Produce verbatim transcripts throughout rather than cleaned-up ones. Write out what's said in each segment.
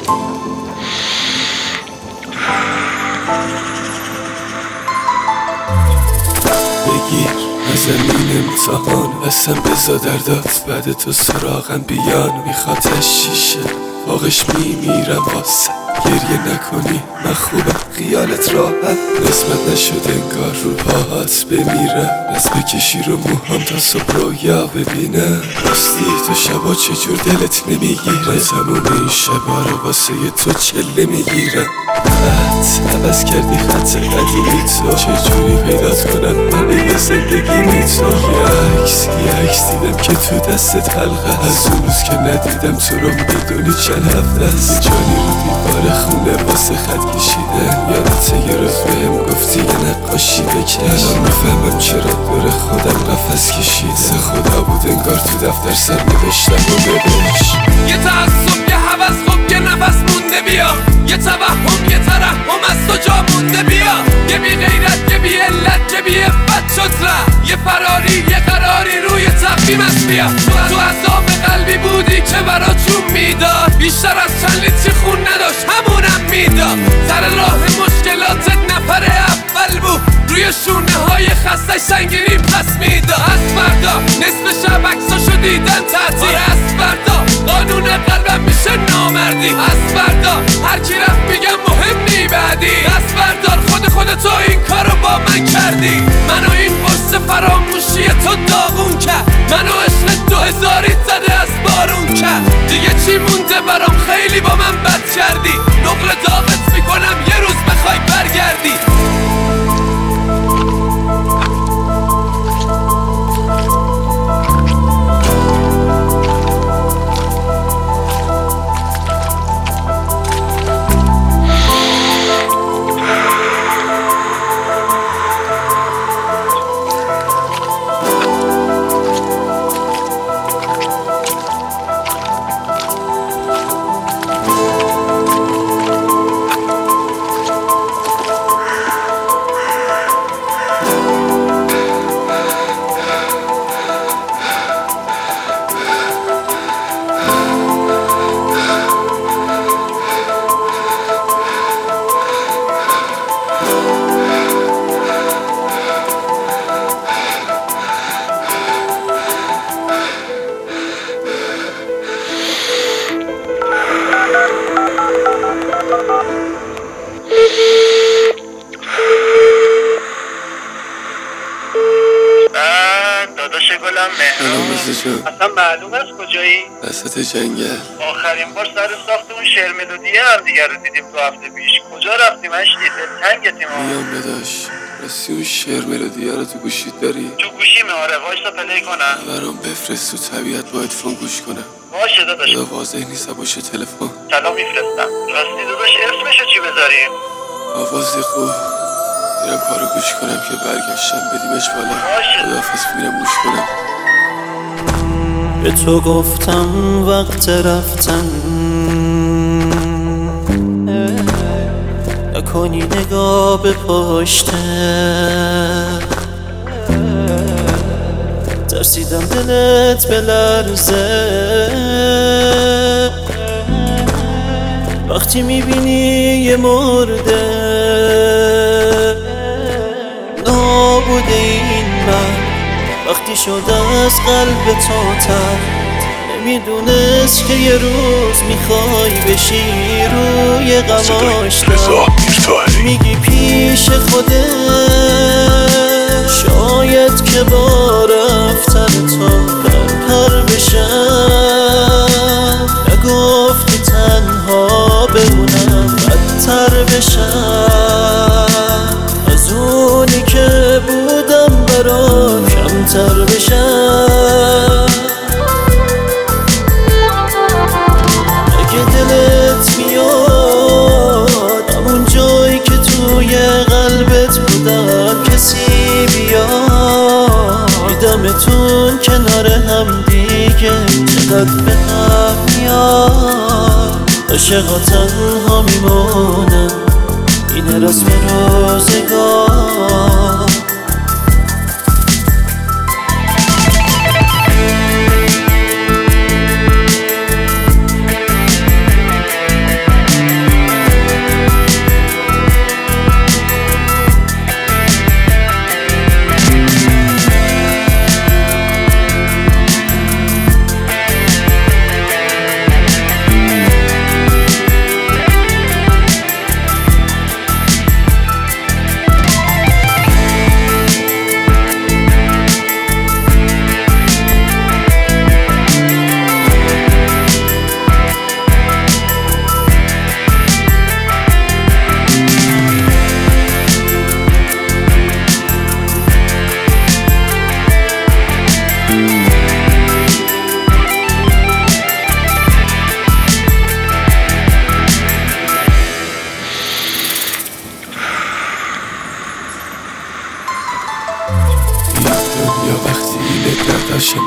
بگیر از زمین امتحان قسم بزا در داد بعد تو سراغم بیان میخواد شیشه باقش میمیرم واسه گریه نکنی من خوبم خیالت راحت قسمت نشد انگار رو پاهات بمیرم از بکشی رو موهام تا صبح رویا ببینم راستی تو شبا چجور دلت نمیگیره تموم این شبا رو واسه تو چله میگیرم خط عوض کردی خط قدیمی تو چجوری پیدات کنم برای زندگی می تو یه عکس یه عکس دیدم که تو دستت حلقه از اون روز که ندیدم تو رو میدونی چند هفته است جانی رو دیوار خونه واسه خط کشیدن یادت یه روز بهم گفتی یه نقاشی بکش الان میفهمم چرا دور خودم قفس کشیده خدا بود انگار تو دفتر سر نوشتم و ببش یه تعصب یه هوس خب یه نفس مونده بیا یه توهم یه ترحم از تو جا مونده بیا یه بی غیرت یه بی علت یه بی افت شد ره یه فراری یه قراری روی تقویم است بیا تو عذاب قلبی بودی که برا چون میداد بیشتر از چند لیتری خون نداشت همونم میداد سر راه مشکلاتت نفر اول بود روی شونه های خسته سنگینی پس میداد از فردا نصف شب عکساشو دیدن تعطیل از فردا قانون قلبم میشه نامردی از فردا هر کی رفت میگم مهم نی بعدی از بردار خود خودتو این کارو با من کردی منو این پست فراموشی تو داغون کرد منو عشق دو هزاری زده از بارون کرد دیگه چی مونده برام خیلی با من بد کردی نقل داغت میکنم یه روز بخوای برگردی داداش گلم مهران اصلا معلوم است کجایی؟ وسط جنگل آخرین بار سر ساخت اون شعر ملودیه هم دیگر رو دیدیم تو هفته پیش کجا رفتیم اشتی؟ تنگتیم ها میام بداش راستی اون شعر ملودیه رو تو گوشیت داری؟ تو گوشیمه آره وایسا پلی کنم برام بفرست تو طبیعت با هدفون گوش کنم باشه داداش خدا واضح نیست باشه تلفن سلام میفرستم راستی داداش اسمشو چی بذاریم؟ آوازی خوب میرم کارو گوش کنم که برگشتم بدیمش بالا خداحافظ میرم گوش کنم به تو گفتم وقت رفتن نکنی نگاه به پشته ترسیدم دلت بلرزه وقتی میبینی یه مرده نابوده این من وقتی شد از قلب تو تر نمیدونست که یه روز میخوای بشی روی غماش میگی پیش خودت شاید که با رفتن تو پر بشم نگفتی تنها بمونم بدتر بشم از اونی که بودم برات کمتر بشم اگه دلت میاد همون جایی که توی قلبت بودم کسی بیاد میدمتون کنار هم دیگه چقدر به هم میاد عاشقا تنها میمونم این رسم روزگار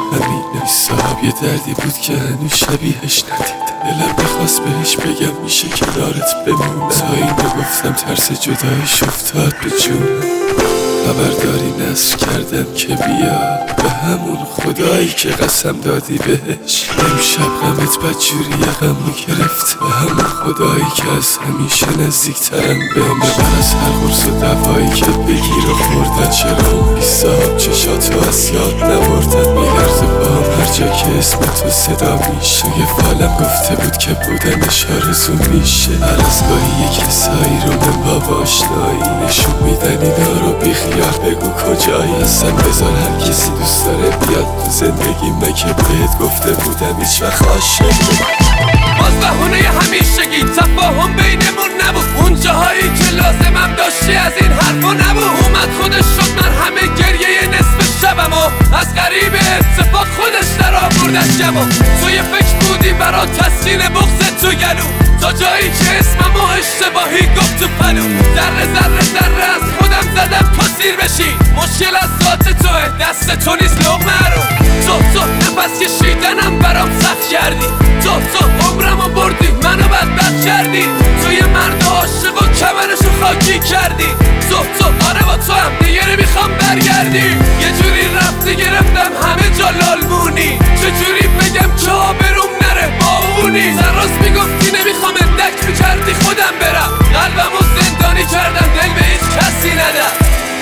همین صاحب یه دردی بود که هنوز شبیهش ندیدم. دلم بخواست بهش بگم میشه کنارت بمونم، تا اینو گفتم ترس جدایش افتاد به جونم. خبرداری نصر کردم که بیا به همون خدایی که قسم دادی بهش. امشب غمت بدجوری غمو گرفت، به همون خدایی که از همیشه نزدیکترم بهم. ببر از هر قرص و دوایی که بگیر و خوردن، چرا اون بی صاحب چشاتو از یاد نبردن. میلرزه باهم هر جا که اسم تو صدا میشه، یه فالم گفته بود که بودنش آرزو میشه. هر از گاهی یه کسایی رو من با آشنایی نشون میدن اینا رو بیخیال بگو کجایی. اصلا بذار هر کسی دوست داره بیاد تو زندگی من، که بهت گفته بودم هیچ وقت عاشق باز بهونه همیشگی تفاهم بینمون نبود، اون جاهایی که لازمم داشتی از این حرفا نبود. اومد خودش شد من همه گریه نصف شبم و از غریب اتفاق خودش در آورد از جمع. تو یه فکر بودی برا تسکین بغض تو گلو، تا جایی که اسممو اشتباهی گفت تو پلو. ذره ذره ذره از خودم زدم تا سیر بشی، مشکل از ذات توه دست تو نیست لقمه رو. تو تو نفس کشیدنم برام سخت کردی، تو تو عمرمو بردی منو بدبخت کردی. تو یه مرد عاشق و کمرشو خاکی کردی. تو تو آره با تو هم دیگه نمیخوام برگردی. یه جوری رفتی گرفتم همه جا لالمونی، چجوری بگم که آبروم نره باونی. سراز میگفتی نمیخوام اندک میکردی خودم برم، قلبمو زندانی کردم دل به هیچ کسی ندم.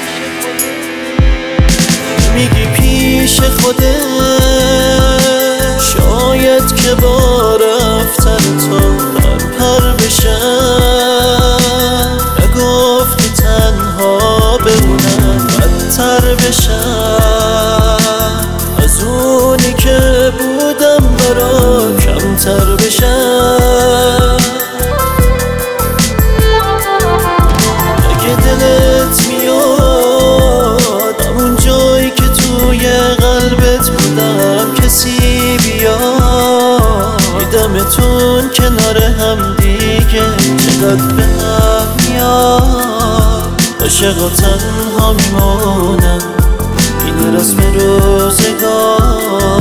میگی پیش خودت شاید که با رفتن تو پر بشم، نگفتی تنها بمونم بدتر بشم، از اونی که بودم برا کمتر بشم. اگه دلت میاد همون جایی که توی قلبت بودم کسی بیاد، دیدمتون کنار هم دیگه چقدر به هم میاد. عاشق و تنها میمونم این رسم روزگار.